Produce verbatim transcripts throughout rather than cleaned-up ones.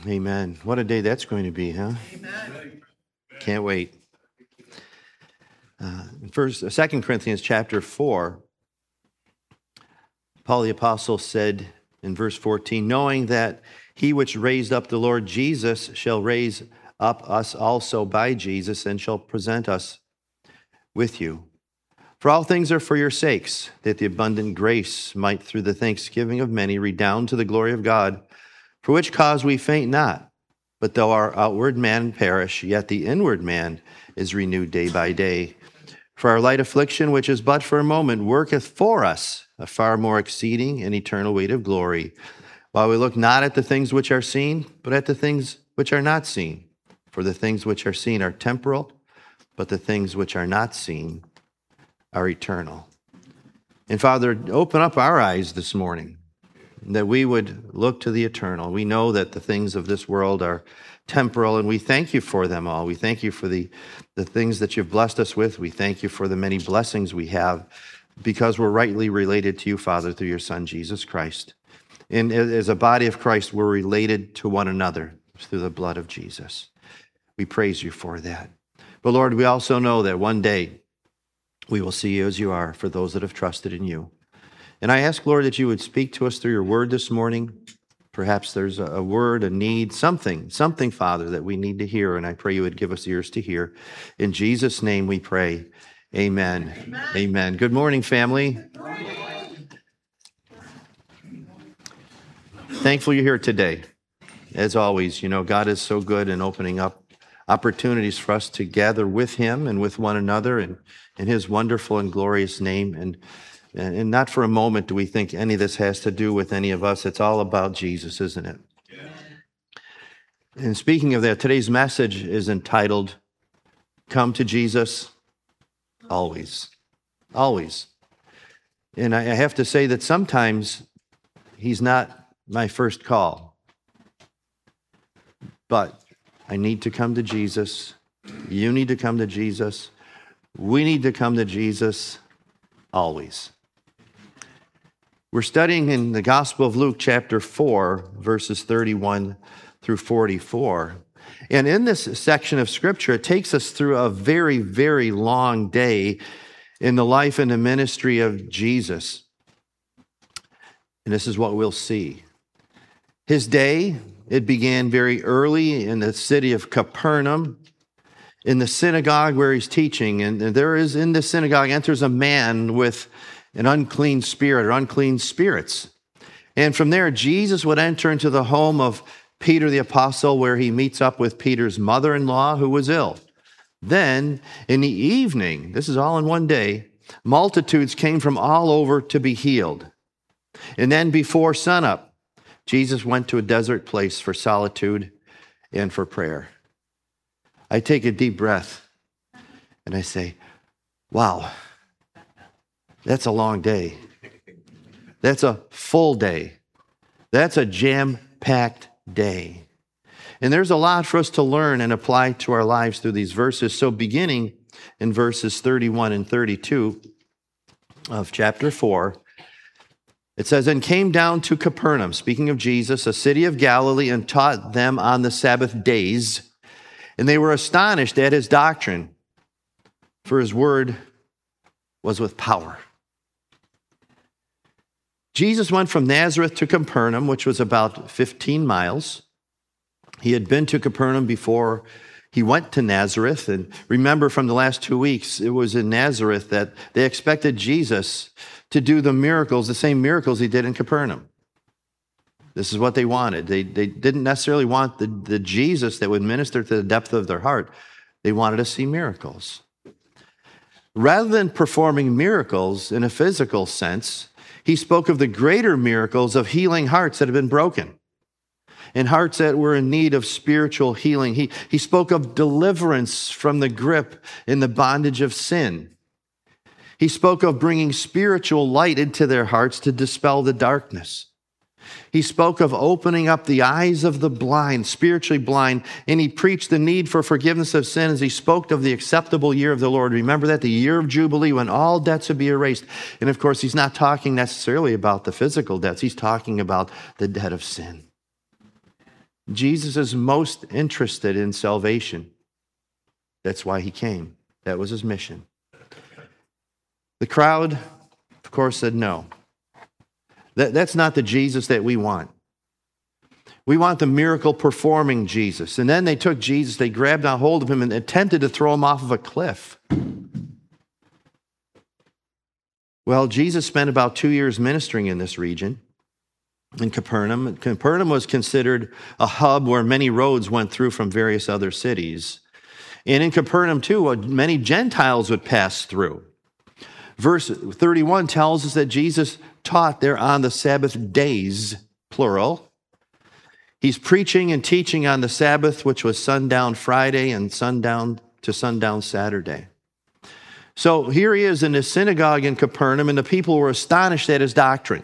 Amen. What a day that's going to be, huh? Amen. Can't wait. Uh, first, Second Corinthians chapter four, Paul the Apostle said in verse fourteen, knowing that he which raised up the Lord Jesus shall raise up us also by Jesus and shall present us with you. For all things are for your sakes, that the abundant grace might through the thanksgiving of many redound to the glory of God, for which cause we faint not. But though our outward man perish, yet the inward man is renewed day by day. For our light affliction, which is but for a moment, worketh for us a far more exceeding and eternal weight of glory, while we look not at the things which are seen, but at the things which are not seen. For the things which are seen are temporal, but the things which are not seen are eternal. And Father, open up our eyes this morning, that we would look to the eternal. We know that the things of this world are temporal, and we thank you for them all. We thank you for the, the things that you've blessed us with. We thank you for the many blessings we have because we're rightly related to you, Father, through your Son, Jesus Christ. And as a body of Christ, we're related to one another through the blood of Jesus. We praise you for that. But Lord, we also know that one day we will see you as you are for those that have trusted in you. And I ask, Lord, that you would speak to us through your word this morning. Perhaps there's a word, a need, something, something, Father, that we need to hear. And I pray you would give us ears to hear. In Jesus' name we pray. Amen. Amen. Amen. Good morning, family. Good morning. Thankful you're here today. As always, you know, God is so good in opening up opportunities for us to gather with him and with one another and in his wonderful and glorious name. And And not for a moment do we think any of this has to do with any of us. It's all about Jesus, isn't it? Yeah. And speaking of that, today's message is entitled, Come to Jesus Always. Always. And I have to say that sometimes he's not my first call. But I need to come to Jesus. You need to come to Jesus. We need to come to Jesus always. We're studying in the Gospel of Luke, chapter four, verses thirty-one through forty-four. And in this section of Scripture, it takes us through a very, very long day in the life and the ministry of Jesus. And this is what we'll see. His day, it began very early in the city of Capernaum, in the synagogue where he's teaching. And there is, in the synagogue, enters a man with an unclean spirit or unclean spirits. And from there, Jesus would enter into the home of Peter the apostle, where he meets up with Peter's mother-in-law who was ill. Then in the evening, this is all in one day, multitudes came from all over to be healed. And then before sunup, Jesus went to a desert place for solitude and for prayer. I take a deep breath and I say, wow. That's a long day. That's a full day. That's a jam-packed day. And there's a lot for us to learn and apply to our lives through these verses. So beginning in verses thirty-one and thirty-two of chapter four, it says, and came down to Capernaum, speaking of Jesus, a city of Galilee, and taught them on the Sabbath days. And they were astonished at his doctrine, for his word was with power. Jesus went from Nazareth to Capernaum, which was about fifteen miles. He had been to Capernaum before he went to Nazareth. And remember from the last two weeks, it was in Nazareth that they expected Jesus to do the miracles, the same miracles he did in Capernaum. This is what they wanted. They, they didn't necessarily want the, the Jesus that would minister to the depth of their heart. They wanted to see miracles. Rather than performing miracles in a physical sense, he spoke of the greater miracles of healing hearts that had been broken and hearts that were in need of spiritual healing. He, he spoke of deliverance from the grip and the bondage of sin. He spoke of bringing spiritual light into their hearts to dispel the darkness. He spoke of opening up the eyes of the blind, spiritually blind, and he preached the need for forgiveness of sins. He spoke of the acceptable year of the Lord. Remember that, the year of Jubilee, when all debts would be erased. And of course, he's not talking necessarily about the physical debts. He's talking about the debt of sin. Jesus is most interested in salvation. That's why he came. That was his mission. The crowd, of course, said no. That, that's not the Jesus that we want. We want the miracle-performing Jesus. And then they took Jesus, they grabbed a hold of him and attempted to throw him off of a cliff. Well, Jesus spent about two years ministering in this region, in Capernaum. Capernaum was considered a hub where many roads went through from various other cities. And in Capernaum, too, many Gentiles would pass through. Verse thirty-one tells us that Jesus taught there on the Sabbath days, plural. He's preaching and teaching on the Sabbath, which was sundown Friday and sundown to sundown Saturday. So here he is in his synagogue in Capernaum, and the people were astonished at his doctrine.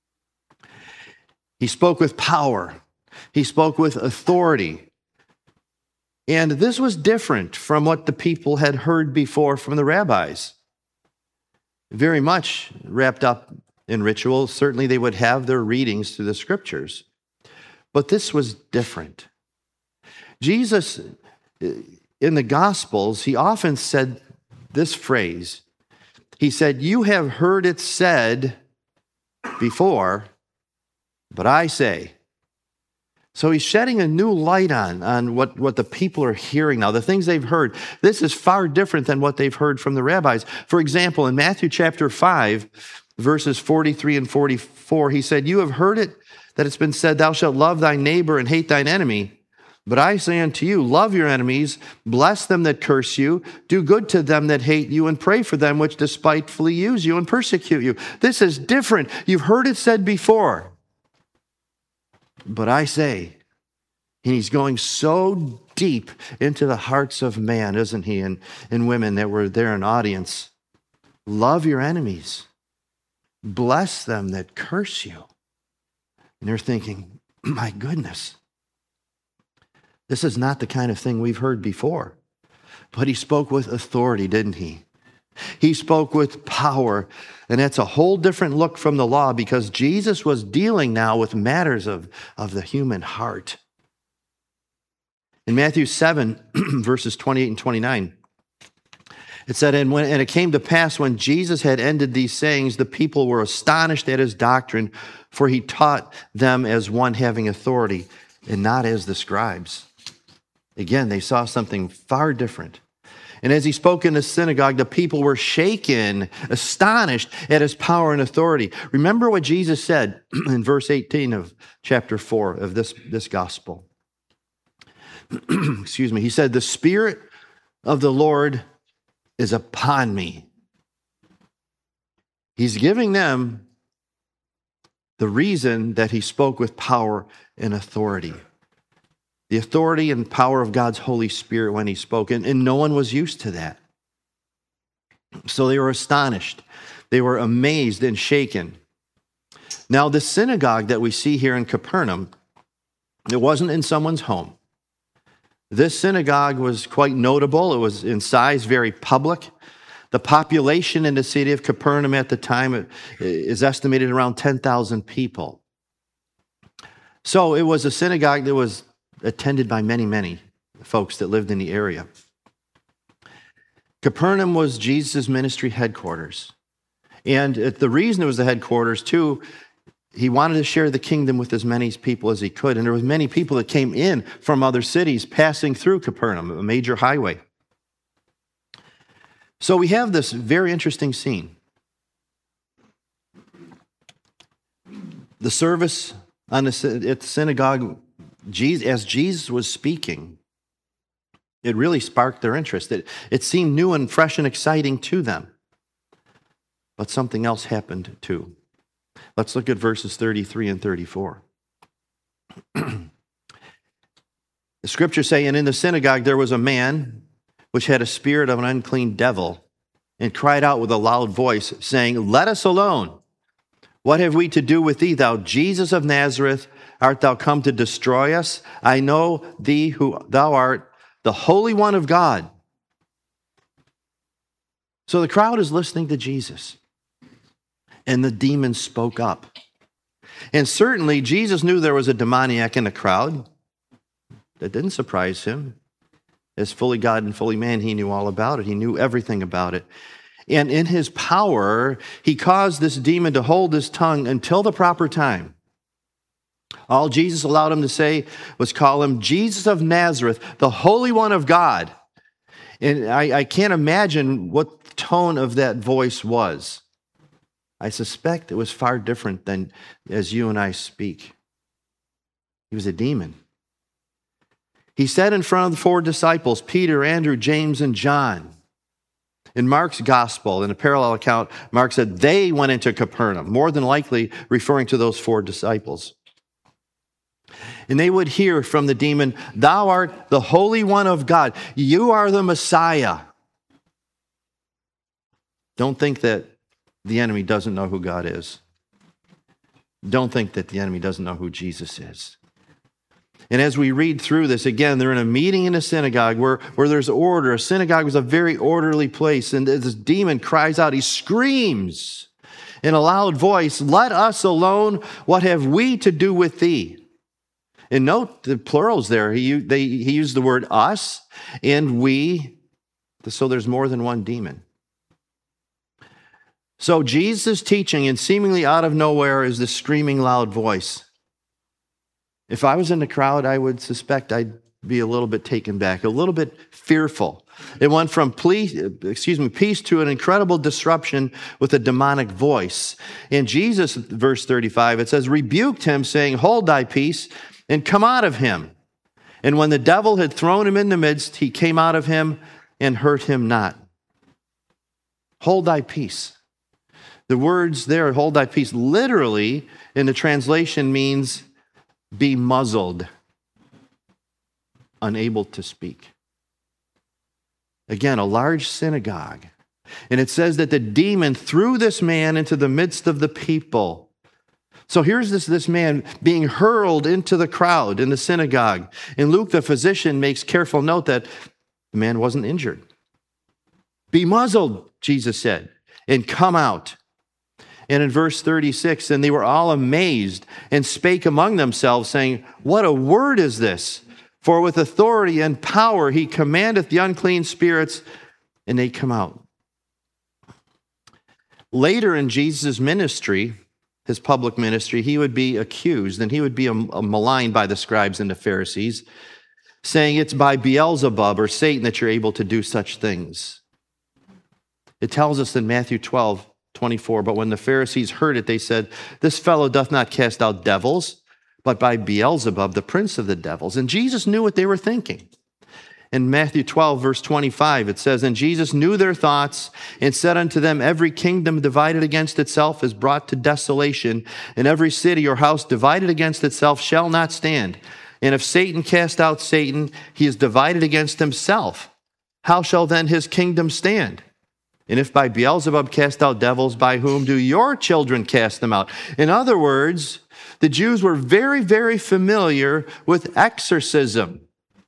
He spoke with power. He spoke with authority. And this was different from what the people had heard before from the rabbis. Very much wrapped up in ritual. Certainly they would have their readings through the scriptures. But this was different. Jesus, in the Gospels, he often said this phrase. He said, "You have heard it said before, but I say." So he's shedding a new light on, on what, what the people are hearing now, the things they've heard. This is far different than what they've heard from the rabbis. For example, in Matthew chapter five, verses forty-three and forty-four, he said, "You have heard it, that it's been said, thou shalt love thy neighbor and hate thine enemy. But I say unto you, love your enemies, bless them that curse you, do good to them that hate you, and pray for them which despitefully use you and persecute you." This is different. You've heard it said before. But I say, and he's going so deep into the hearts of man, isn't he, and, and women that were there in audience. Love your enemies. Bless them that curse you. And they're thinking, my goodness, this is not the kind of thing we've heard before. But he spoke with authority, didn't he? He spoke with power. And that's a whole different look from the law, because Jesus was dealing now with matters of, of the human heart. In Matthew seven, verses twenty-eight and twenty-nine, it said, and, when, and it came to pass when Jesus had ended these sayings, the people were astonished at his doctrine, for he taught them as one having authority and not as the scribes. Again, they saw something far different. And as he spoke in the synagogue, the people were shaken, astonished at his power and authority. Remember what Jesus said in verse eighteen of chapter four of this, this gospel. Excuse me. He said, "The Spirit of the Lord is upon me." He's giving them the reason that he spoke with power and authority. The authority and power of God's Holy Spirit when he spoke. And, and no one was used to that. So they were astonished. They were amazed and shaken. Now, the synagogue that we see here in Capernaum, it wasn't in someone's home. This synagogue was quite notable. It was in size very public. The population in the city of Capernaum at the time is estimated around ten thousand people. So it was a synagogue that was attended by many, many folks that lived in the area. Capernaum was Jesus' ministry headquarters. And the reason it was the headquarters, too, he wanted to share the kingdom with as many people as he could. And there was many people that came in from other cities passing through Capernaum, a major highway. So we have this very interesting scene. The service on the, at the synagogue, as Jesus was speaking, it really sparked their interest. It, it seemed new and fresh and exciting to them. But something else happened too. Let's look at verses thirty-three and thirty-four. The scriptures say, and in the synagogue there was a man which had a spirit of an unclean devil, and cried out with a loud voice, saying, let us alone. What have we to do with thee, thou Jesus of Nazareth? Art thou come to destroy us? I know thee who thou art, the Holy One of God. So the crowd is listening to Jesus. And the demon spoke up. And certainly Jesus knew there was a demoniac in the crowd. That didn't surprise him. As fully God and fully man, he knew all about it. He knew everything about it. And in his power, he caused this demon to hold his tongue until the proper time. All Jesus allowed him to say was call him Jesus of Nazareth, the Holy One of God. And I, I can't imagine what the tone of that voice was. I suspect it was far different than as you and I speak. He was a demon. He said in front of the four disciples, Peter, Andrew, James, and John. In Mark's gospel, in a parallel account, Mark said they went into Capernaum, more than likely referring to those four disciples. And they would hear from the demon, thou art the Holy One of God. You are the Messiah. Don't think that the enemy doesn't know who God is. Don't think that the enemy doesn't know who Jesus is. And as we read through this, again, they're in a meeting in a synagogue where, where there's order. A synagogue was a very orderly place. And this demon cries out, he screams in a loud voice, let us alone, what have we to do with thee? And note the plurals there. He, they, he used the word us and we. So there's more than one demon. So Jesus' teaching, and seemingly out of nowhere, is this screaming loud voice. If I was in the crowd, I would suspect I'd be a little bit taken back, a little bit fearful. It went from peace, excuse me, peace to an incredible disruption with a demonic voice. In Jesus, verse thirty-five, it says, rebuked him, saying, hold thy peace, and come out of him. And when the devil had thrown him in the midst, he came out of him and hurt him not. Hold thy peace. The words there, hold thy peace, literally in the translation means be muzzled, unable to speak. Again, a large synagogue. And it says that the demon threw this man into the midst of the people. So here's this, this man being hurled into the crowd in the synagogue. And Luke, the physician, makes careful note that the man wasn't injured. Be muzzled, Jesus said, and come out. And in verse thirty-six, and they were all amazed and spake among themselves, saying, what a word is this? For with authority and power he commandeth the unclean spirits, and they come out. Later in Jesus' ministry, his public ministry, he would be accused, and he would be maligned by the scribes and the Pharisees, saying it's by Beelzebub or Satan that you're able to do such things. It tells us in Matthew twelve, twenty-four, but when the Pharisees heard it, they said, this fellow doth not cast out devils, but by Beelzebub, the prince of the devils. And Jesus knew what they were thinking. In Matthew twelve, verse twenty-five, it says, and Jesus knew their thoughts and said unto them, every kingdom divided against itself is brought to desolation, and every city or house divided against itself shall not stand. And if Satan cast out Satan, he is divided against himself. How shall then his kingdom stand? And if by Beelzebub cast out devils, by whom do your children cast them out? In other words, the Jews were very, very familiar with exorcism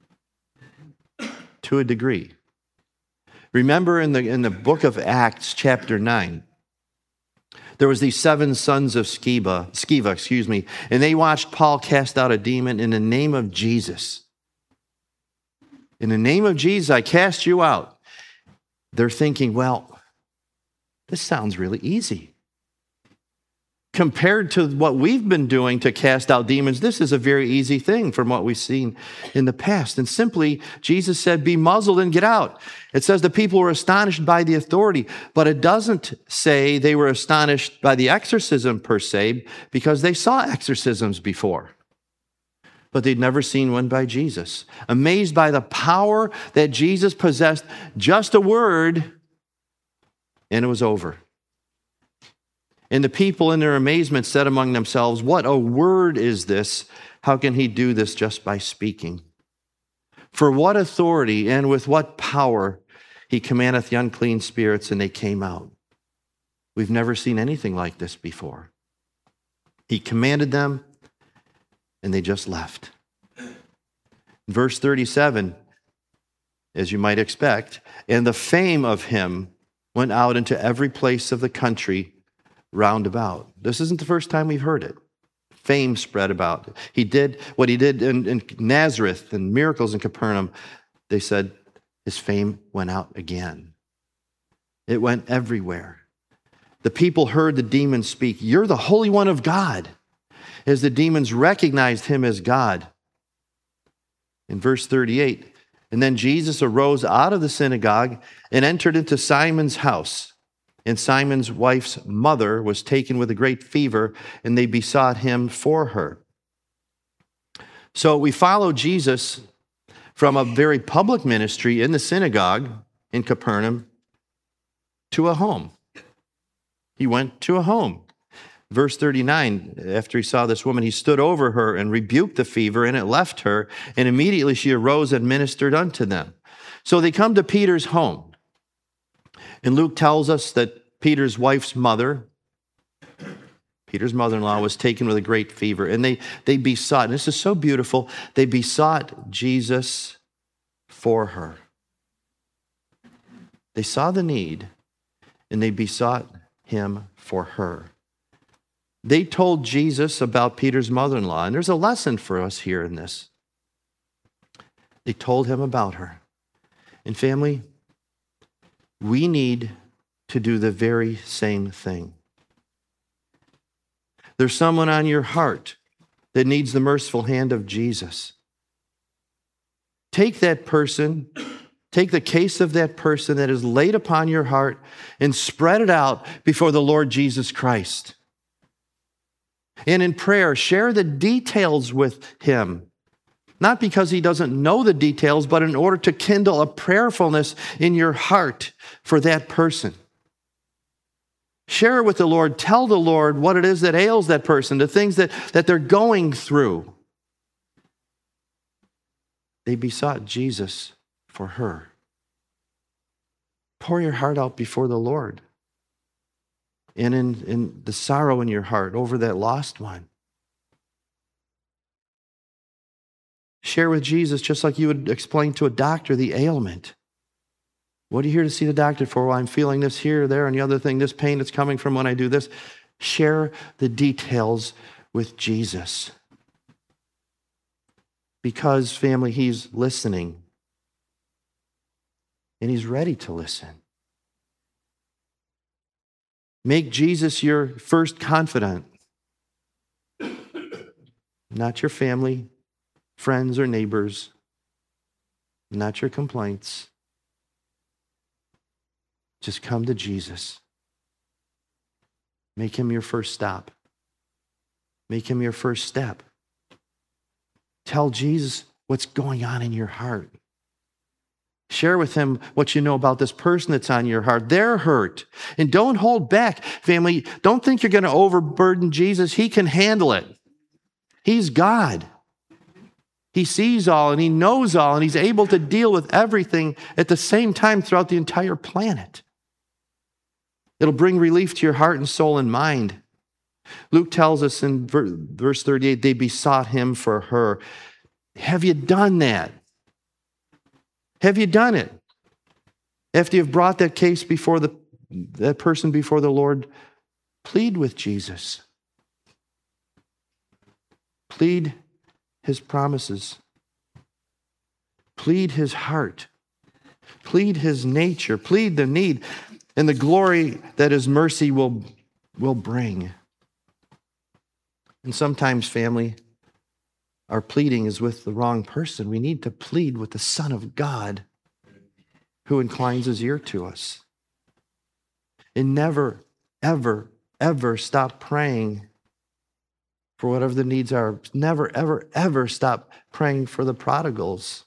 to a degree. Remember in the, in the book of Acts, chapter nine, there was these seven sons of Sceva, Sceva, excuse me, and they watched Paul cast out a demon in the name of Jesus. In the name of Jesus, I cast you out. They're thinking, well, this sounds really easy. Compared to what we've been doing to cast out demons, this is a very easy thing from what we've seen in the past. And simply, Jesus said, be muzzled and get out. It says the people were astonished by the authority, but it doesn't say they were astonished by the exorcism per se, because they saw exorcisms before. But they'd never seen one by Jesus. Amazed by the power that Jesus possessed, just a word, and it was over. And the people in their amazement said among themselves, what a word is this? How can he do this just by speaking? For what authority and with what power he commandeth the unclean spirits, and they came out. We've never seen anything like this before. He commanded them, and they just left. Verse thirty-seven, as you might expect, and the fame of him went out into every place of the country round about. This isn't the first time we've heard it. fame spread about. He did what he did in, in Nazareth and miracles in Capernaum. They said his fame went out again. It went everywhere. The people heard the demons speak, "You're the Holy One of God," as the demons recognized him as God. In verse thirty-eight, and then Jesus arose out of the synagogue and entered into Simon's house. And Simon's wife's mother was taken with a great fever, and they besought him for her. So we follow Jesus from a very public ministry in the synagogue in Capernaum to a home. He went to a home. Verse thirty-nine, after he saw this woman, he stood over her and rebuked the fever, and it left her, and immediately she arose and ministered unto them. So they come to Peter's home. And Luke tells us that Peter's wife's mother, Peter's mother-in-law, was taken with a great fever. And they, they besought, and this is so beautiful, they besought Jesus for her. They saw the need, and they besought him for her. They told Jesus about Peter's mother-in-law, and there's a lesson for us here in this. They told him about her. And family, we need to do the very same thing. There's someone on your heart that needs the merciful hand of Jesus. Take that person, take the case of that person that is laid upon your heart and spread it out before the Lord Jesus Christ. And in prayer, share the details with him. Not because he doesn't know the details, but in order to kindle a prayerfulness in your heart for that person. Share with the Lord. Tell the Lord what it is that ails that person, the things that, that they're going through. They besought Jesus for her. Pour your heart out before the Lord. And in, in the sorrow in your heart over that lost one. Share with Jesus just like you would explain to a doctor the ailment. What are you here to see the doctor for? Well, I'm feeling this here, there, and the other thing, this pain that's coming from when I do this. Share the details with Jesus. Because, family, he's listening. And he's ready to listen. Make Jesus your first confidant. Not your family, friends, or neighbors. Not your complaints. Just come to Jesus. Make him your first stop. Make him your first step. Tell Jesus what's going on in your heart. Share with him what you know about this person that's on your heart. They're hurt. And don't hold back, family. Don't think you're going to overburden Jesus. He can handle it. He's God. He sees all and he knows all and he's able to deal with everything at the same time throughout the entire planet. It'll bring relief to your heart and soul and mind. Luke tells us in verse thirty-eight, they besought him for her. Have you done that? Have you done it? After you've brought that case before the, that person before the Lord, plead with Jesus. Plead his promises. Plead his heart. Plead his nature. Plead the need and the glory that his mercy will, will bring. And sometimes, family, our pleading is with the wrong person. We need to plead with the Son of God who inclines his ear to us. And never, ever, ever stop praying for whatever the needs are. Never, ever, ever stop praying for the prodigals.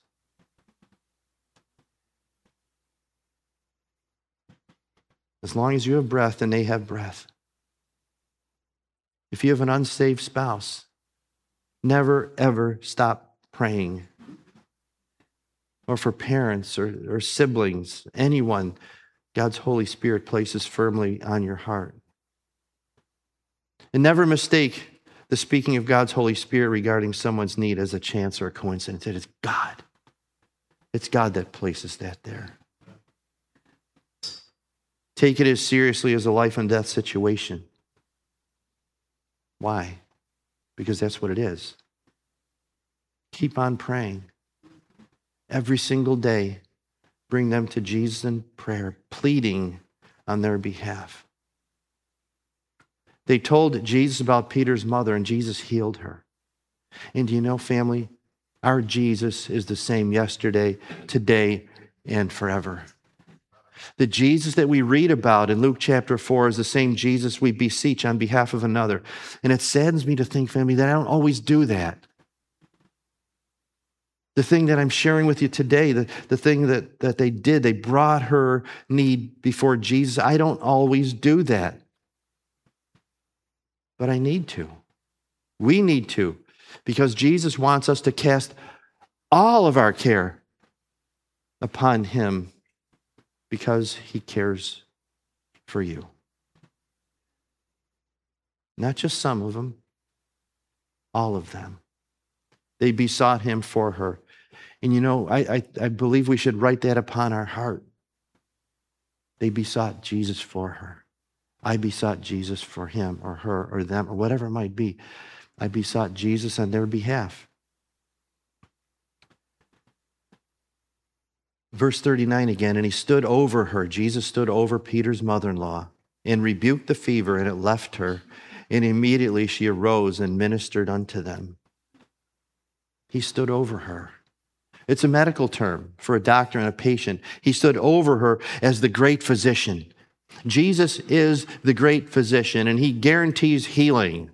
As long as you have breath and they have breath. If you have an unsaved spouse, never, ever stop praying. Or for parents or, or siblings, anyone God's Holy Spirit places firmly on your heart. And never mistake the speaking of God's Holy Spirit regarding someone's need as a chance or a coincidence. It is God. It's God that places that there. Take it as seriously as a life and death situation. Why? because that's what it is. Keep on praying. Every single day, bring them to Jesus in prayer, pleading on their behalf. They told Jesus about Peter's mother, and Jesus healed her. And do you know, family, our Jesus is the same yesterday, today, and forever. The Jesus that we read about in Luke chapter four is the same Jesus we beseech on behalf of another. And it saddens me to think, family, that I don't always do that. The thing that I'm sharing with you today, the, the thing that, that they did, they brought her need before Jesus. I don't always do that. But I need to. We need to. Because Jesus wants us to cast all of our care upon him because he cares for you. Not just some of them, all of them. They besought him for her. And you know, I, I, I believe we should write that upon our heart. They besought Jesus for her. I besought Jesus for him or her or them or whatever it might be. I besought Jesus on their behalf. Verse thirty-nine again, and he stood over her. Jesus stood over Peter's mother-in-law and rebuked the fever, and it left her. And immediately she arose and ministered unto them. He stood over her. It's a medical term for a doctor and a patient. He stood over her as the great physician. Jesus is the great physician, and he guarantees healing.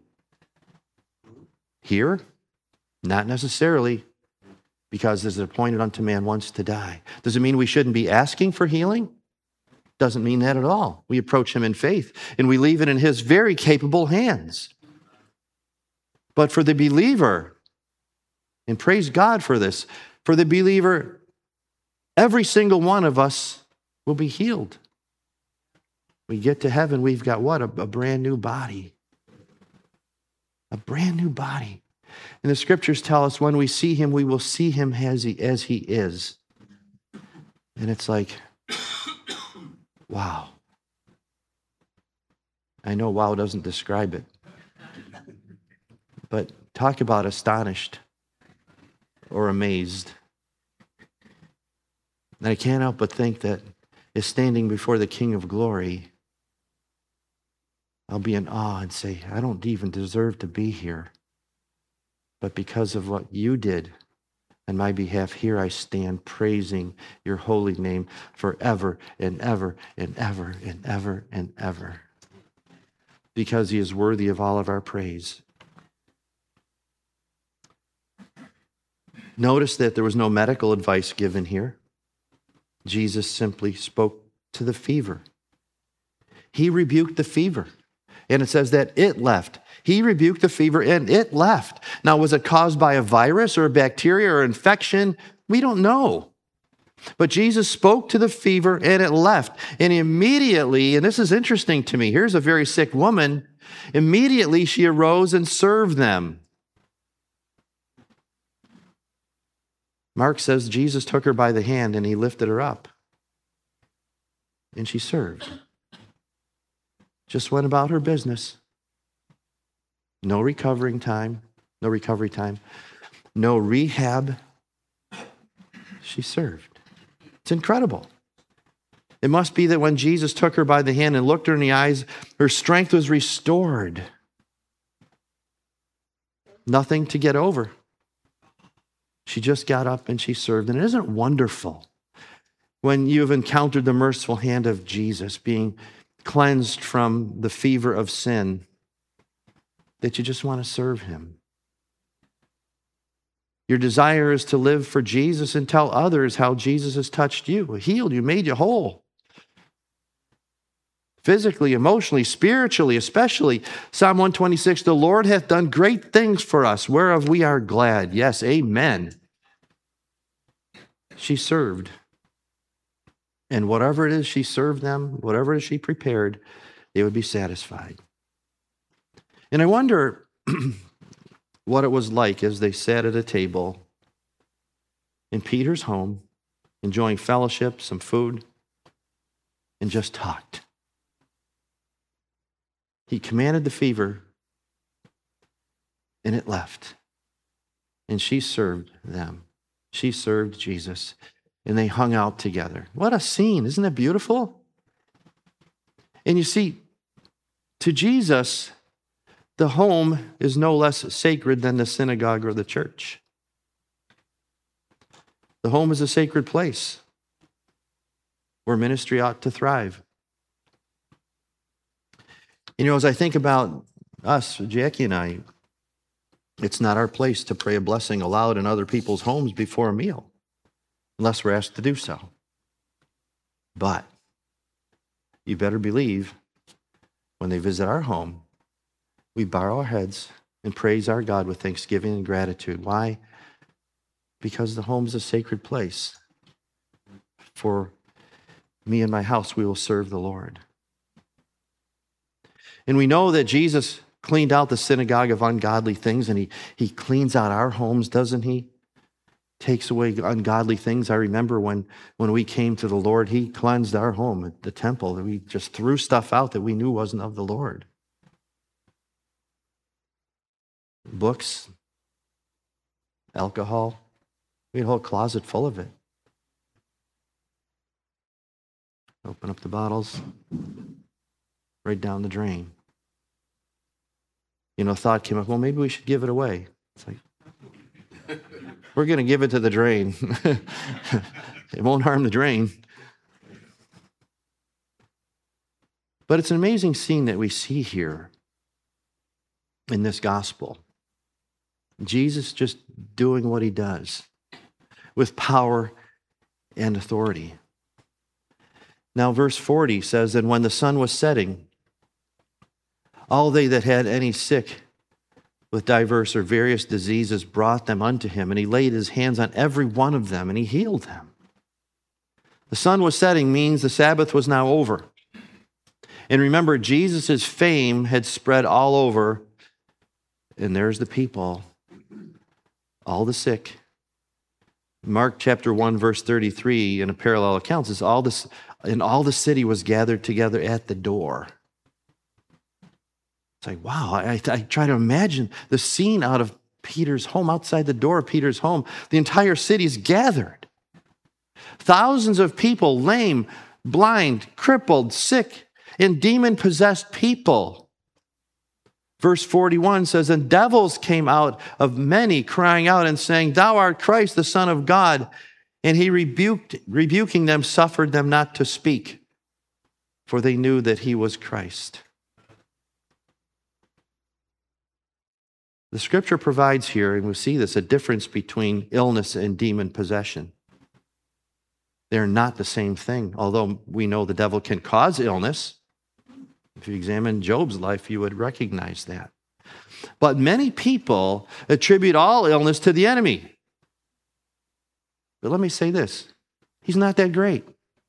Here? Not necessarily, because as appointed unto man once to die. Does it mean we shouldn't be asking for healing? Doesn't mean that at all. We approach him in faith, and we leave it in his very capable hands. But for the believer, and praise God for this, for the believer, every single one of us will be healed. We get to heaven, we've got what? A, a brand new body. A brand new body. And the scriptures tell us when we see him, we will see him as he, as he is. And it's like, wow. I know wow doesn't describe it. But talk about astonished or amazed. And I can't help but think that is standing before the King of Glory, I'll be in awe and say, I don't even deserve to be here. But because of what you did on my behalf, here I stand praising your holy name forever and ever and ever and ever and ever. Because he is worthy of all of our praise. Notice that there was no medical advice given here. Jesus simply spoke to the fever. He rebuked the fever. And it says that it left. He rebuked the fever and it left. Now, was it caused by a virus or a bacteria or infection? We don't know. But Jesus spoke to the fever and it left. And immediately, and this is interesting to me, here's a very sick woman. Immediately she arose and served them. Mark says Jesus took her by the hand and he lifted her up. And she served. Just went about her business. No recovering time. No recovery time. No rehab. She served. It's incredible. It must be that when Jesus took her by the hand and looked her in the eyes, her strength was restored. Nothing to get over. She just got up and she served. And isn't it wonderful when you've encountered the merciful hand of Jesus being cleansed from the fever of sin, that you just want to serve him? Your desire is to live for Jesus and tell others how Jesus has touched you, healed you, made you whole. Physically, emotionally, spiritually, especially. Psalm one twenty-six, the Lord hath done great things for us, whereof we are glad. Yes, amen. She served. And whatever it is she served them, whatever it is she prepared, they would be satisfied. And I wonder what it was like as they sat at a table in Peter's home, enjoying fellowship, some food, and just talked. He commanded the fever, and it left. And she served them. She served Jesus, and they hung out together. What a scene. Isn't it beautiful? And you see, to Jesus, the home is no less sacred than the synagogue or the church. The home is a sacred place where ministry ought to thrive. You know, as I think about us, Jackie and I, it's not our place to pray a blessing aloud in other people's homes before a meal, unless we're asked to do so. But you better believe when they visit our home, we bow our heads and praise our God with thanksgiving and gratitude. Why? Because the home is a sacred place. For me and my house, we will serve the Lord. And we know that Jesus cleaned out the synagogue of ungodly things, and he, he cleans out our homes, doesn't he? Takes away ungodly things. I remember when, when we came to the Lord, he cleansed our home at the temple. That we just threw stuff out that we knew wasn't of the Lord. Books, alcohol. We had a whole closet full of it. Open up the bottles, right down the drain. You know, thought came up, well, maybe we should give it away. It's like, we're going to give it to the drain. It won't harm the drain. But it's an amazing scene that we see here in this gospel. Jesus just doing what he does with power and authority. Now, verse forty says, and when the sun was setting, all they that had any sick with diverse or various diseases brought them unto him, and he laid his hands on every one of them, and he healed them. The sun was setting means the Sabbath was now over. And remember, Jesus' fame had spread all over, and there's the people, all the sick. Mark chapter one, verse thirty-three, in a parallel account, says, all this, and all the city was gathered together at the door. It's like, wow, I, I try to imagine the scene out of Peter's home, outside the door of Peter's home. The entire city's gathered. Thousands of people, lame, blind, crippled, sick, and demon-possessed people. Verse forty-one says, and devils came out of many, crying out and saying, thou art Christ, the Son of God. And he rebuked, rebuking them, suffered them not to speak, for they knew that he was Christ. The scripture provides here, and we see this, a difference between illness and demon possession. They're not the same thing, although we know the devil can cause illness. If you examine Job's life, you would recognize that. But many people attribute all illness to the enemy. But let me say this, he's not that great.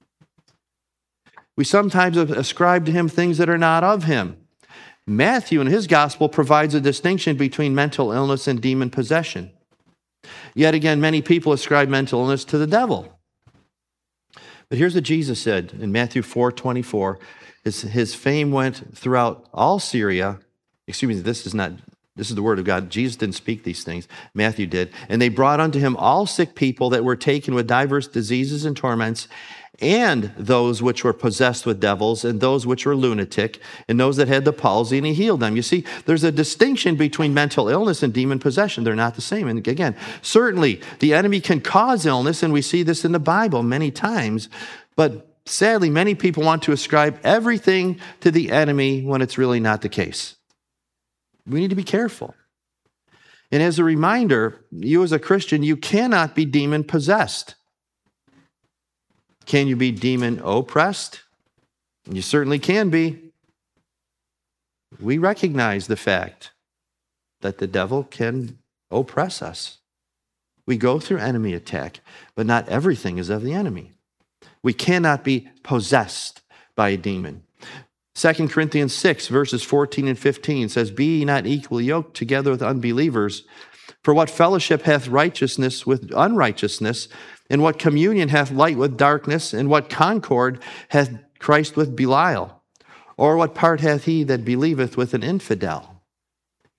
We sometimes ascribe to him things that are not of him. Matthew in his gospel provides a distinction between mental illness and demon possession. Yet again, many people ascribe mental illness to the devil. But here's what Jesus said in Matthew four twenty-four. His, his fame went throughout all Syria. Excuse me, this is not, this is the word of God. Jesus didn't speak these things. Matthew did. And they brought unto him all sick people that were taken with diverse diseases and torments, and those which were possessed with devils, and those which were lunatic, and those that had the palsy, and he healed them. You see, there's a distinction between mental illness and demon possession. They're not the same. And again, certainly the enemy can cause illness, and we see this in the Bible many times, but sadly, many people want to ascribe everything to the enemy when it's really not the case. We need to be careful. And as a reminder, you as a Christian, you cannot be demon possessed. Can you be demon oppressed? You certainly can be. We recognize the fact that the devil can oppress us. We go through enemy attack, but not everything is of the enemy. We cannot be possessed by a demon. Second Corinthians six, verses fourteen and fifteen says, be ye not equally yoked together with unbelievers. For what fellowship hath righteousness with unrighteousness? And what communion hath light with darkness? And what concord hath Christ with Belial? Or what part hath he that believeth with an infidel?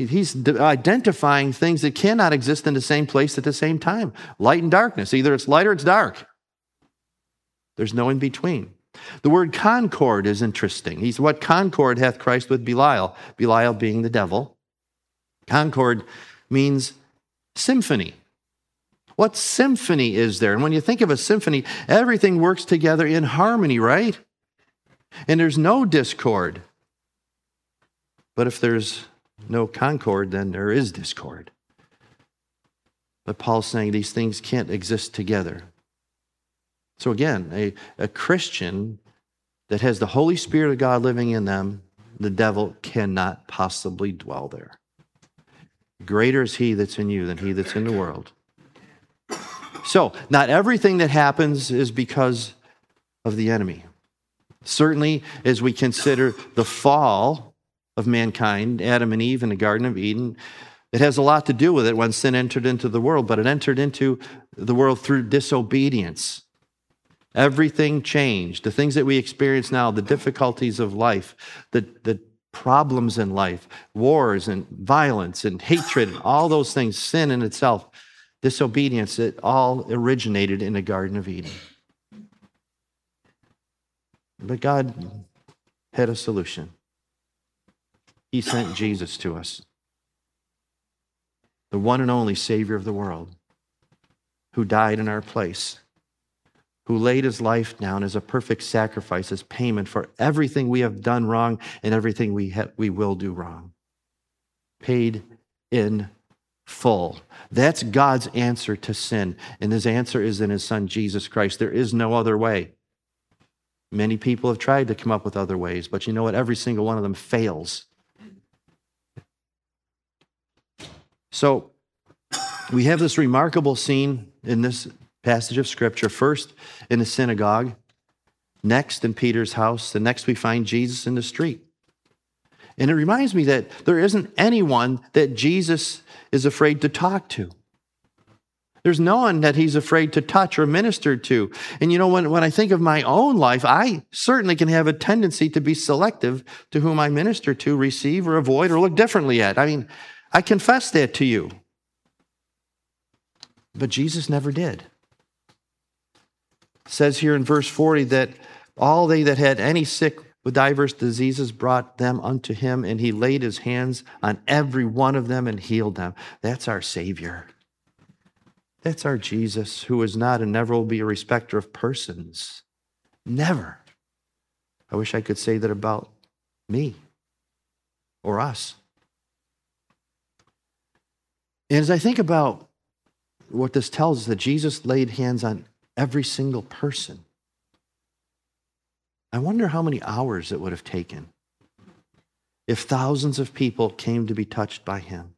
He's identifying things that cannot exist in the same place at the same time. Light and darkness. Either it's light or it's dark. There's no in between. The word concord is interesting. He's what concord hath Christ with Belial. Belial being the devil. Concord means symphony. What symphony is there? And when you think of a symphony, everything works together in harmony, right? And there's no discord. But if there's no concord, then there is discord. But Paul's saying these things can't exist together. So again, a, a Christian that has the Holy Spirit of God living in them, the devil cannot possibly dwell there. Greater is he that's in you than he that's in the world. So, not everything that happens is because of the enemy. Certainly, as we consider the fall of mankind, Adam and Eve in the Garden of Eden, it has a lot to do with it when sin entered into the world, but it entered into the world through disobedience. Everything changed. The things that we experience now, the difficulties of life, the, the problems in life, wars and violence and hatred, and all those things, sin in itself, disobedience, it all originated in the Garden of Eden. But God had a solution. He sent Jesus to us, the one and only Savior of the world, who died in our place, who laid his life down as a perfect sacrifice, as payment for everything we have done wrong and everything we ha- we will do wrong. Paid in full. That's God's answer to sin, and his answer is in his Son, Jesus Christ. There is no other way. Many people have tried to come up with other ways, but you know what? Every single one of them fails. So, we have this remarkable scene in this passage of Scripture. First, in the synagogue. Next, in Peter's house. And next, we find Jesus in the street. And it reminds me that there isn't anyone that Jesus is afraid to talk to. There's no one that he's afraid to touch or minister to. And you know, when, when I think of my own life, I certainly can have a tendency to be selective to whom I minister to, receive, or avoid, or look differently at. I mean, I confess that to you. But Jesus never did. It says here in verse forty that all they that had any sick with diverse diseases brought them unto him, and he laid his hands on every one of them and healed them. That's our Savior. That's our Jesus, who is not and never will be a respecter of persons. Never. I wish I could say that about me or us. And as I think about what this tells us, that Jesus laid hands on every single person, I wonder how many hours it would have taken if thousands of people came to be touched by him.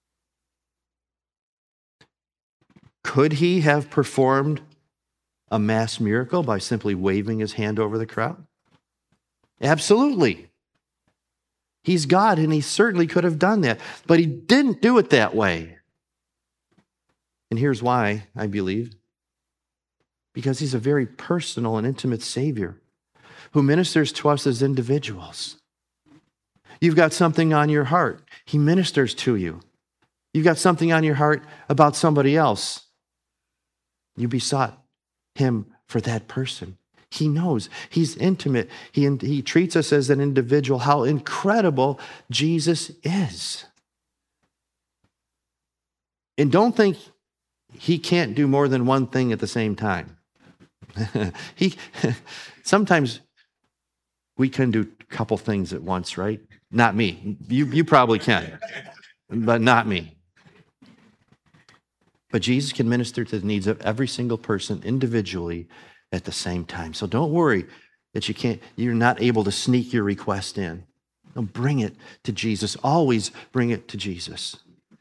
Could he have performed a mass miracle by simply waving his hand over the crowd? Absolutely. He's God, and he certainly could have done that, but he didn't do it that way. And here's why, I believe. Because he's a very personal and intimate Savior who ministers to us as individuals. You've got something on your heart. He ministers to you. You've got something on your heart about somebody else. You besought him for that person. He knows. He's intimate. He, he treats us as an individual. How incredible Jesus is. And don't think he can't do more than one thing at the same time. he sometimes we can do a couple things at once, right? Not me. You, you probably can, but not me. But Jesus can minister to the needs of every single person individually at the same time. So don't worry that you can't, you're not able to sneak your request in. No, bring it to Jesus. Always bring it to Jesus.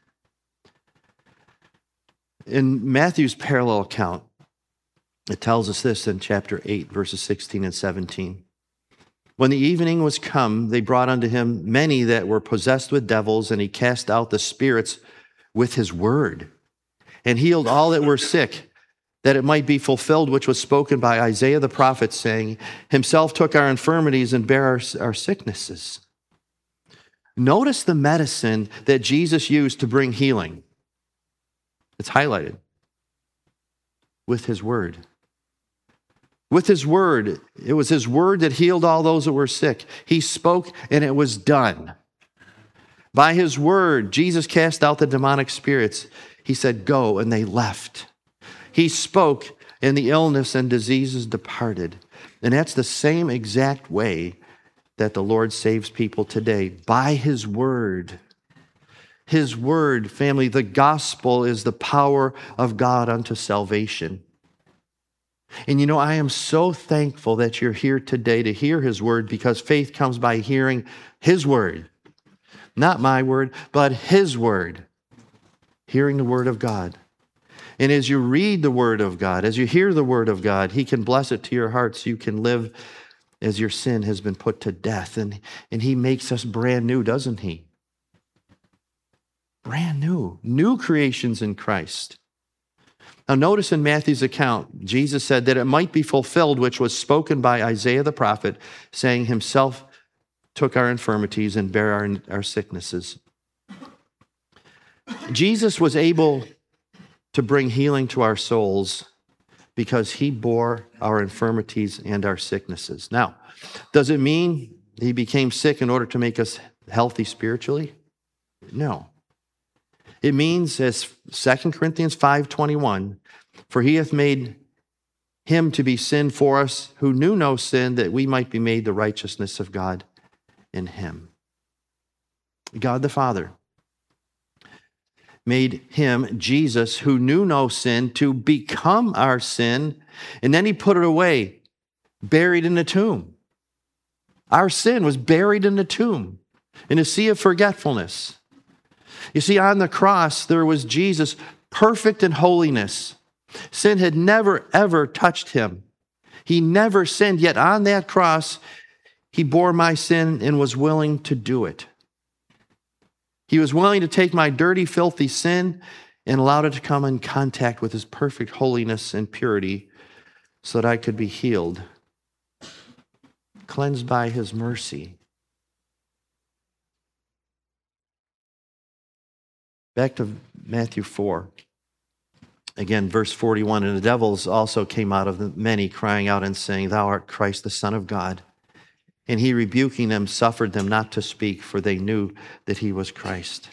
In Matthew's parallel account, it tells us this in chapter eight, verses sixteen and seventeen. When the evening was come, they brought unto him many that were possessed with devils, and he cast out the spirits with his word, and healed all that were sick, that it might be fulfilled which was spoken by Isaiah the prophet, saying, himself took our infirmities and bare our, our sicknesses. Notice the medicine that Jesus used to bring healing. It's highlighted. With his word. With his word. It was his word that healed all those that were sick. He spoke and it was done. By his word, Jesus cast out the demonic spirits. He said, go, and they left. He spoke and the illness and diseases departed. And that's the same exact way that the Lord saves people today, by his word. His word, family, the gospel is the power of God unto salvation. And you know, I am so thankful that you're here today to hear his word, because faith comes by hearing his word. Not my word, but his word. Hearing the word of God. And as you read the word of God, as you hear the word of God, he can bless it to your heart so you can live as your sin has been put to death. And, and he makes us brand new, doesn't he? Brand new. New creations in Christ. Now notice in Matthew's account, Jesus said that it might be fulfilled, which was spoken by Isaiah the prophet, saying himself took our infirmities and bare our, our sicknesses. Jesus was able to bring healing to our souls because he bore our infirmities and our sicknesses. Now, does it mean he became sick in order to make us healthy spiritually? No. It means, as Second Corinthians five twenty-one, for he hath made him to be sin for us who knew no sin, that we might be made the righteousness of God in him. God the Father made him, Jesus, who knew no sin, to become our sin, and then he put it away, buried in a tomb. Our sin was buried in the tomb, in a sea of forgetfulness. You see, on the cross, there was Jesus, perfect in holiness. Sin had never, ever touched him. He never sinned, yet on that cross, he bore my sin and was willing to do it. He was willing to take my dirty, filthy sin and allowed it to come in contact with his perfect holiness and purity so that I could be healed, cleansed by his mercy. Back to Matthew four. Again, verse forty-one, and the devils also came out of the many, crying out and saying, Thou art Christ, the Son of God. And he, rebuking them, suffered them not to speak, for they knew that he was Christ.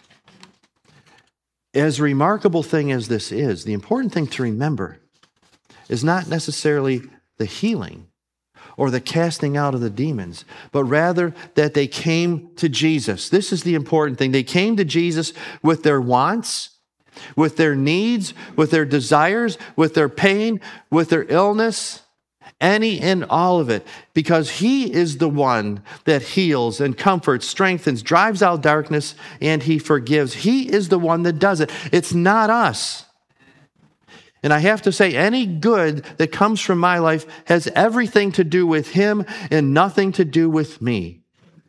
As remarkable thing as this is, the important thing to remember is not necessarily the healing or the casting out of the demons, but rather that they came to Jesus. This is the important thing. They came to Jesus with their wants, with their needs, with their desires, with their pain, with their illness, any and all of it, because he is the one that heals and comforts, strengthens, drives out darkness, and he forgives. He is the one that does it. It's not us. And I have to say, any good that comes from my life has everything to do with him and nothing to do with me.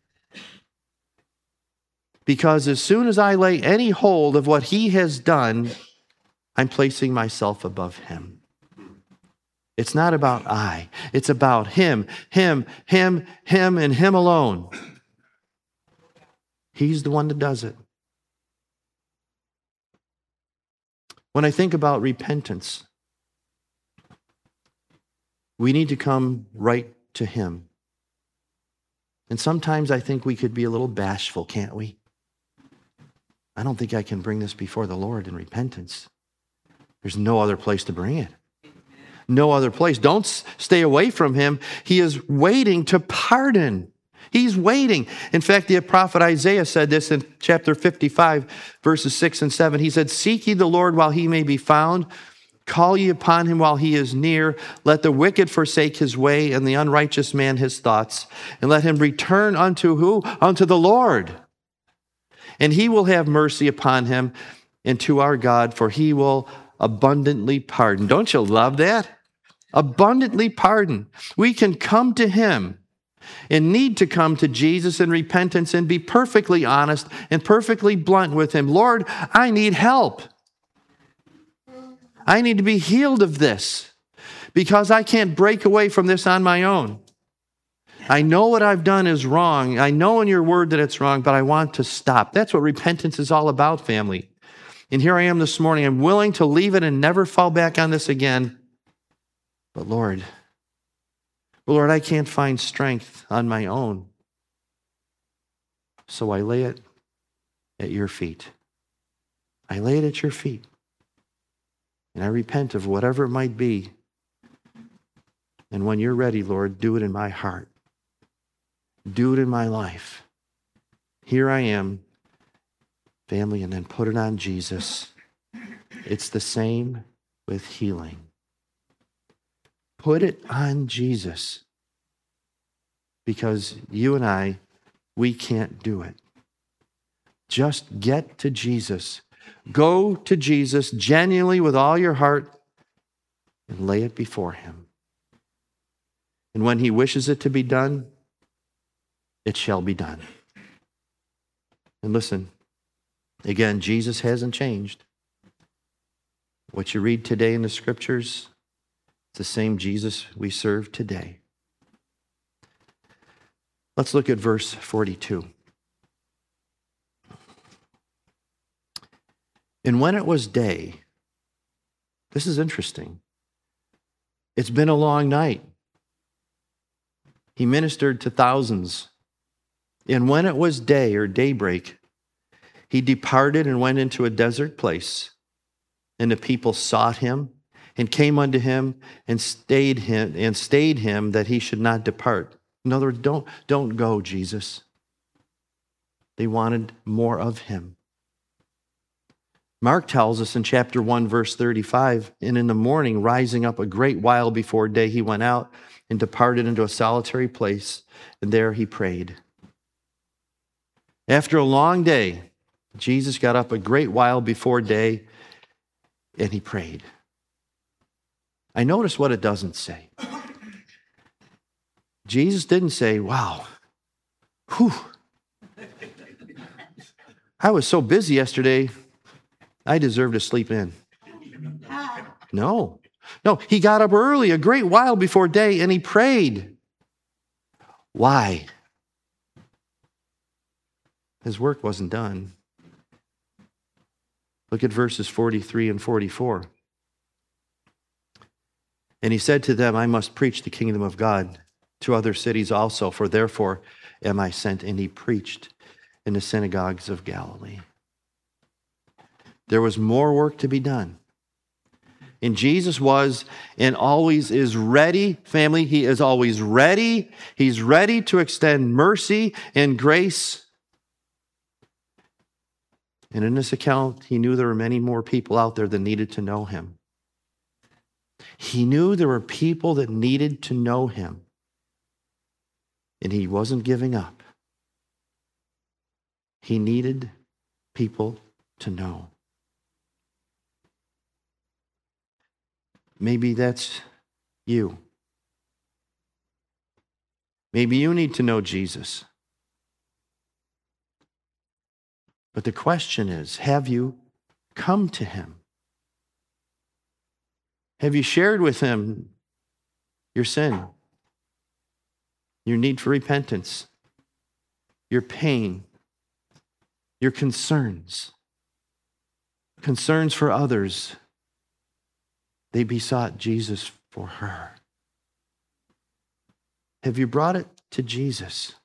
Because as soon as I lay any hold of what he has done, I'm placing myself above him. It's not about I. It's about him, him, him, him, and him alone. He's the one that does it. When I think about repentance, we need to come right to him. And sometimes I think we could be a little bashful, can't we? I don't think I can bring this before the Lord in repentance. There's no other place to bring it. No other place. Don't stay away from him. He is waiting to pardon. He's waiting. In fact, the prophet Isaiah said this in chapter fifty-five, verses six and seven. He said, Seek ye the Lord while he may be found. Call ye upon him while he is near. Let the wicked forsake his way, and the unrighteous man his thoughts. And let him return unto who? Unto the Lord. And he will have mercy upon him, and to our God, for he will abundantly pardon. Don't you love that? Abundantly pardon. We can come to him and need to come to Jesus in repentance and be perfectly honest and perfectly blunt with him. Lord, I need help. I need to be healed of this because I can't break away from this on my own. I know what I've done is wrong. I know in your word that it's wrong, but I want to stop. That's what repentance is all about, family. And here I am this morning. I'm willing to leave it and never fall back on this again. But Lord, Lord, I can't find strength on my own. So I lay it at your feet. I lay it at your feet. And I repent of whatever it might be. And when you're ready, Lord, do it in my heart. Do it in my life. Here I am, family, and then put it on Jesus. It's the same with healing. Put it on Jesus. Because you and I, we can't do it. Just get to Jesus. Go to Jesus genuinely with all your heart and lay it before him. And when he wishes it to be done, it shall be done. And listen, again, Jesus hasn't changed. What you read today in the scriptures, it's the same Jesus we serve today. Let's look at verse forty-two. And when it was day, this is interesting. It's been a long night. He ministered to thousands. And when it was day or daybreak, he departed and went into a desert place. And the people sought him and came unto him and stayed him and stayed him that he should not depart. In other words, don't, don't go, Jesus. They wanted more of him. Mark tells us in chapter one, verse thirty-five, and in the morning, rising up a great while before day, he went out and departed into a solitary place, and there he prayed. After a long day, Jesus got up a great while before day, and he prayed. I notice what it doesn't say. Jesus didn't say, wow, whew, I was so busy yesterday, I deserve to sleep in. No. No, he got up early, a great while before day, and he prayed. Why? His work wasn't done. Look at verses forty-three and forty-four. And he said to them, I must preach the kingdom of God to other cities also, for therefore am I sent. And he preached in the synagogues of Galilee. There was more work to be done. And Jesus was and always is ready, family. He is always ready. He's ready to extend mercy and grace. And in this account, he knew there were many more people out there that needed to know him. He knew there were people that needed to know him. And he wasn't giving up. He needed people to know. Maybe that's you. Maybe you need to know Jesus. But the question is, have you come to him? Have you shared with him your sin, your need for repentance, your pain, your concerns, concerns for others? They besought Jesus for her. Have you brought it to Jesus?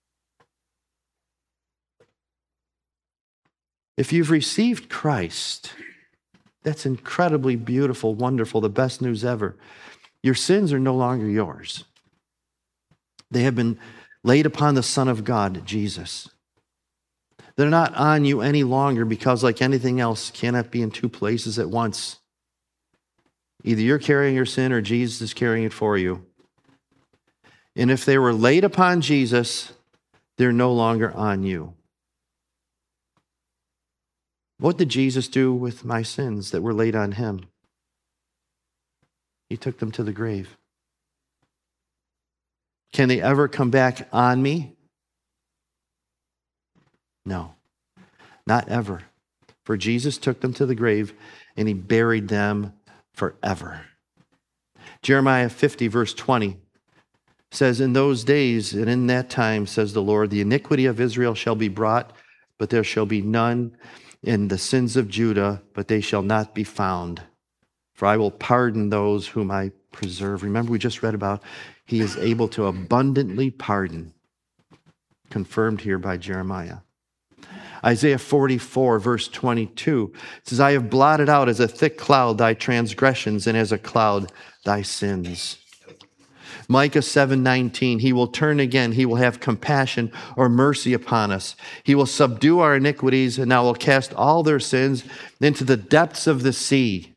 If you've received Christ, that's incredibly beautiful, wonderful, the best news ever. Your sins are no longer yours. They have been laid upon the Son of God, Jesus. They're not on you any longer because, like anything else, cannot be in two places at once. Either you're carrying your sin or Jesus is carrying it for you. And if they were laid upon Jesus, they're no longer on you. What did Jesus do with my sins that were laid on him? He took them to the grave. Can they ever come back on me? No, not ever. For Jesus took them to the grave and he buried them forever. Jeremiah fifty, verse twenty says, in those days and in that time, says the Lord, the iniquity of Israel shall be brought, but there shall be none, in the sins of Judah, but they shall not be found. For I will pardon those whom I preserve. Remember, we just read about he is able to abundantly pardon, confirmed here by Jeremiah. Isaiah forty-four, verse twenty-two says, I have blotted out as a thick cloud thy transgressions, and as a cloud thy sins. Micah seven nineteen, he will turn again, he will have compassion or mercy upon us. He will subdue our iniquities, and now will cast all their sins into the depths of the sea.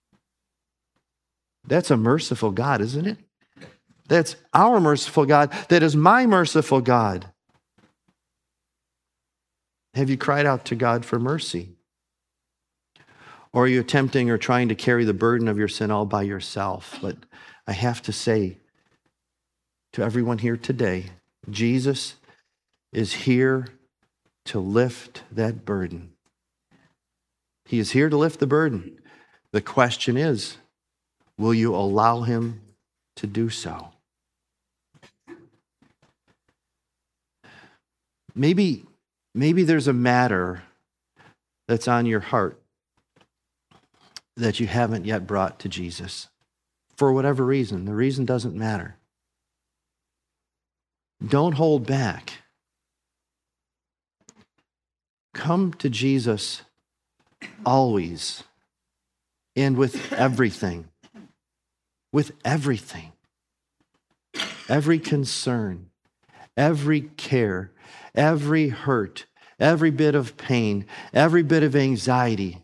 That's a merciful God, isn't it? That's our merciful God. That is my merciful God. Have you cried out to God for mercy? Or are you attempting or trying to carry the burden of your sin all by yourself? But I have to say to everyone here today, Jesus is here to lift that burden. He is here to lift the burden. The question is, will you allow him to do so? Maybe, maybe there's a matter that's on your heart that you haven't yet brought to Jesus. For whatever reason, the reason doesn't matter. Don't hold back. Come to Jesus always and with everything. With everything. Every concern, every care, every hurt, every bit of pain, every bit of anxiety.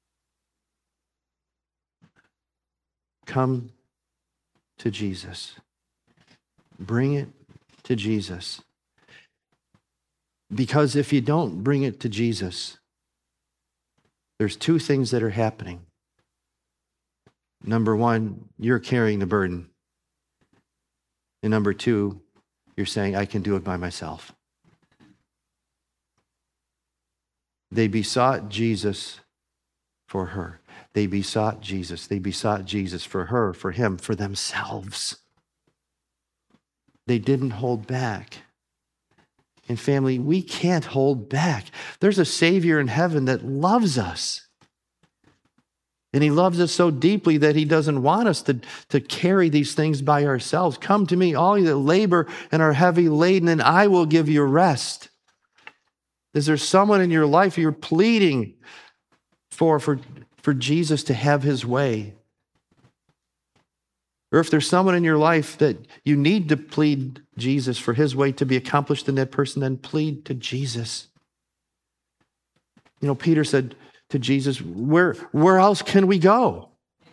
Come to Jesus. Bring it to Jesus. Because if you don't bring it to Jesus, there's two things that are happening. Number one, you're carrying the burden. And number two, you're saying, I can do it by myself. They besought Jesus for her. They besought Jesus. They besought Jesus for her, for him, for themselves. They didn't hold back. And family, we can't hold back. There's a Savior in heaven that loves us. And he loves us so deeply that he doesn't want us to, to carry these things by ourselves. Come to me, all you that labor and are heavy laden, and I will give you rest. Is there someone in your life you're pleading for, for, for Jesus to have his way? Or if there's someone in your life that you need to plead Jesus for his way to be accomplished in that person, then plead to Jesus. You know, Peter said to Jesus, where, where else can we go?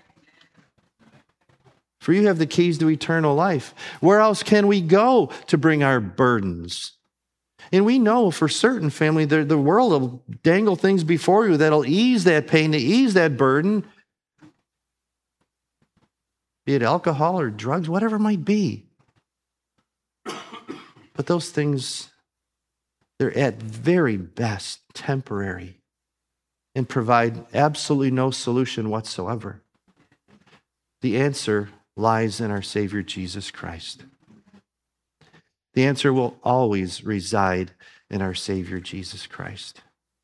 For you have the keys to eternal life. Where else can we go to bring our burdens? And we know for certain, family, the, the world will dangle things before you that'll ease that pain, to ease that burden. Be it alcohol or drugs, whatever it might be. But those things, they're at very best temporary and provide absolutely no solution whatsoever. The answer lies in our Savior, Jesus Christ. The answer will always reside in our Savior, Jesus Christ.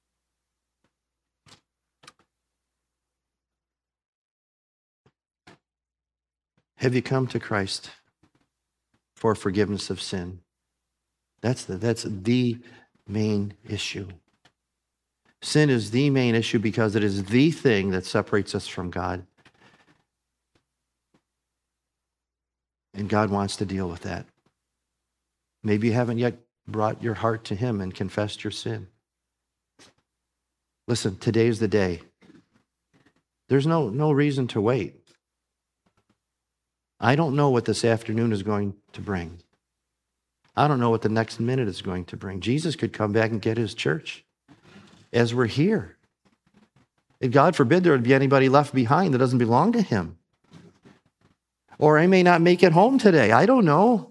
Have you come to Christ for forgiveness of sin? That's the, that's the main issue. Sin is the main issue because it is the thing that separates us from God. And God wants to deal with that. Maybe you haven't yet brought your heart to him and confessed your sin. Listen, today's the day. There's no, no reason to wait. I don't know what this afternoon is going to bring. I don't know what the next minute is going to bring. Jesus could come back and get his church as we're here. And God forbid there would be anybody left behind that doesn't belong to him. Or I may not make it home today. I don't know.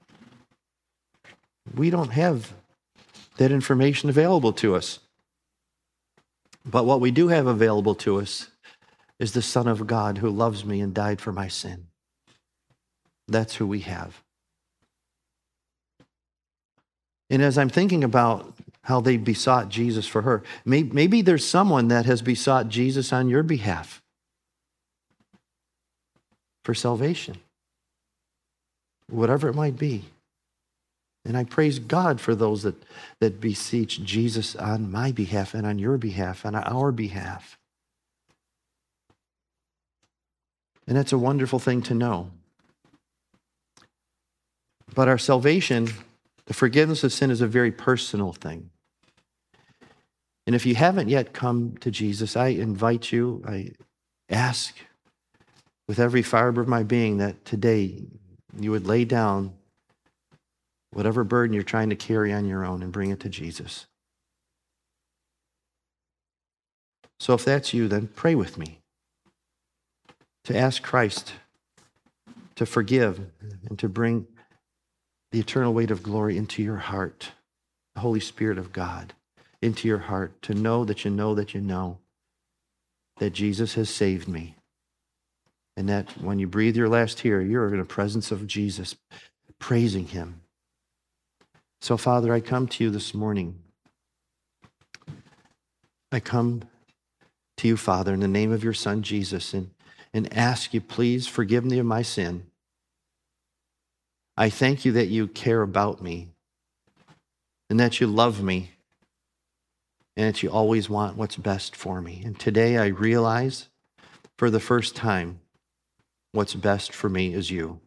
We don't have that information available to us. But what we do have available to us is the Son of God who loves me and died for my sin. That's who we have. And as I'm thinking about how they besought Jesus for her, maybe, maybe there's someone that has besought Jesus on your behalf for salvation, whatever it might be. And I praise God for those that, that beseech Jesus on my behalf and on your behalf and on our behalf. And that's a wonderful thing to know. But our salvation, the forgiveness of sin, is a very personal thing. And if you haven't yet come to Jesus, I invite you, I ask with every fiber of my being that today you would lay down whatever burden you're trying to carry on your own and bring it to Jesus. So if that's you, then pray with me to ask Christ to forgive and to bring the eternal weight of glory into your heart, the Holy Spirit of God into your heart, to know that you know that you know that Jesus has saved me. And that when you breathe your last tear, you're in the presence of Jesus, praising him. So, Father, I come to you this morning. I come to you, Father, in the name of your Son, Jesus, and, and ask you, please forgive me of my sin. I thank you that you care about me and that you love me and that you always want what's best for me. And today I realize for the first time what's best for me is you.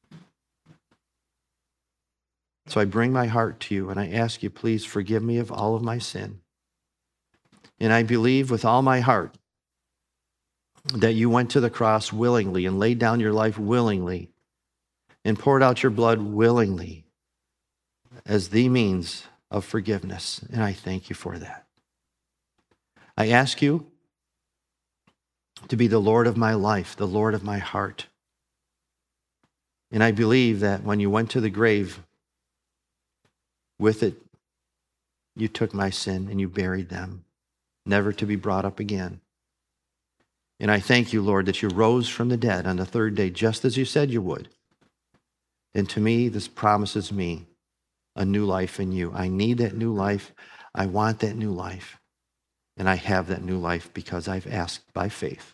So I bring my heart to you and I ask you, please forgive me of all of my sin. And I believe with all my heart that you went to the cross willingly and laid down your life willingly and poured out your blood willingly as the means of forgiveness. And I thank you for that. I ask you to be the Lord of my life, the Lord of my heart. And I believe that when you went to the grave, with it, you took my sin and you buried them, never to be brought up again. And I thank you, Lord, that you rose from the dead on the third day, just as you said you would. And to me, this promises me a new life in you. I need that new life. I want that new life. And I have that new life because I've asked by faith.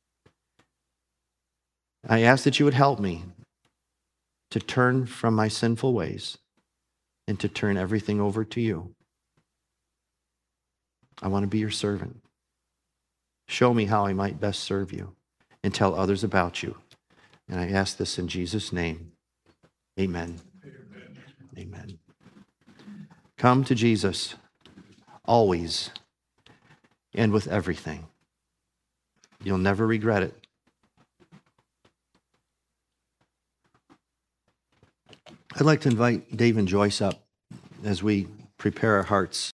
I ask that you would help me to turn from my sinful ways and to turn everything over to you. I want to be your servant. Show me how I might best serve you and tell others about you. And I ask this in Jesus' name. Amen. Amen. Amen. Come to Jesus always and with everything. You'll never regret it. I'd like to invite Dave and Joyce up as we prepare our hearts